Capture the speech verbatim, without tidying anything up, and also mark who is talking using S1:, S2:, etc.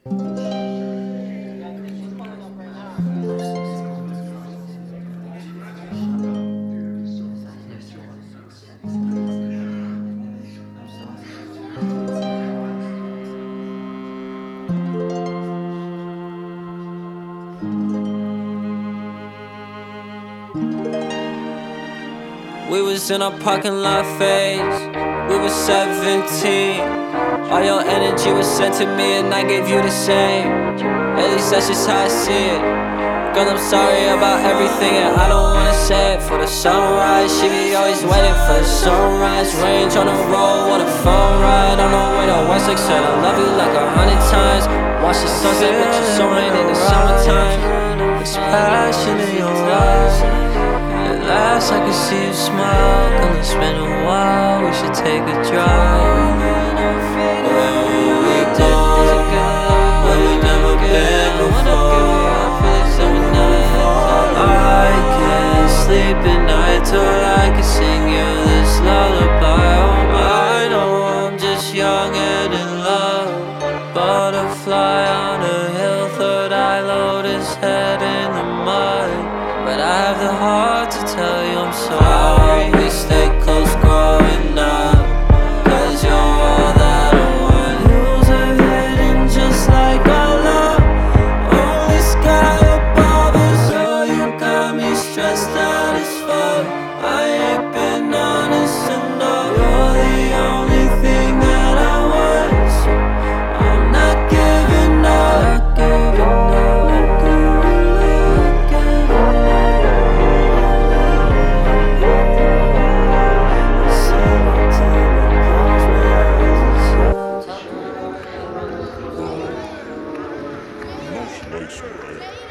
S1: We was in our parking lot phase, we was seventeen. All your energy was sent to me and I gave you the same. At least that's just how I see it. Girl, I'm sorry about everything and I don't wanna say it. For the sunrise, she be always waiting for the sunrise. Range on the road, what a fun ride. On the way to Wessex, said I love you like a hundred times. Watch the sunset, but you're so rain in the summertime. There's passion in your eyes. At last I can see you smile. Girl, it's been a while, we should take a drive. Where we go, where we never been before. I can't sleep at night till I can sing you this lullaby. Oh, I know I'm just young and in love. Butterfly on a hill, third eye lotus, head in the mud. But I have the heart to tell you I'm sorry. We stay close growing up, cause you're all that I want. Hills are hidden just like our love. Only sky above us. Girl, you got me stressed out as fuck. I ain't been honest enough. You're the only thing that I want, so I'm not giving up. Not giving up.
S2: Most nights, right?